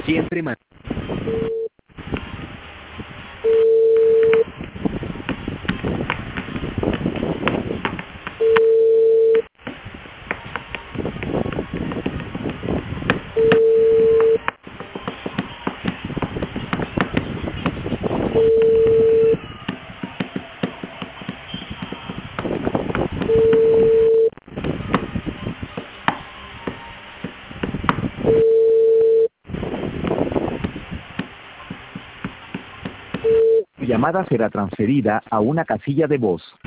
Siempre Tu llamada será transferida a una casilla de voz.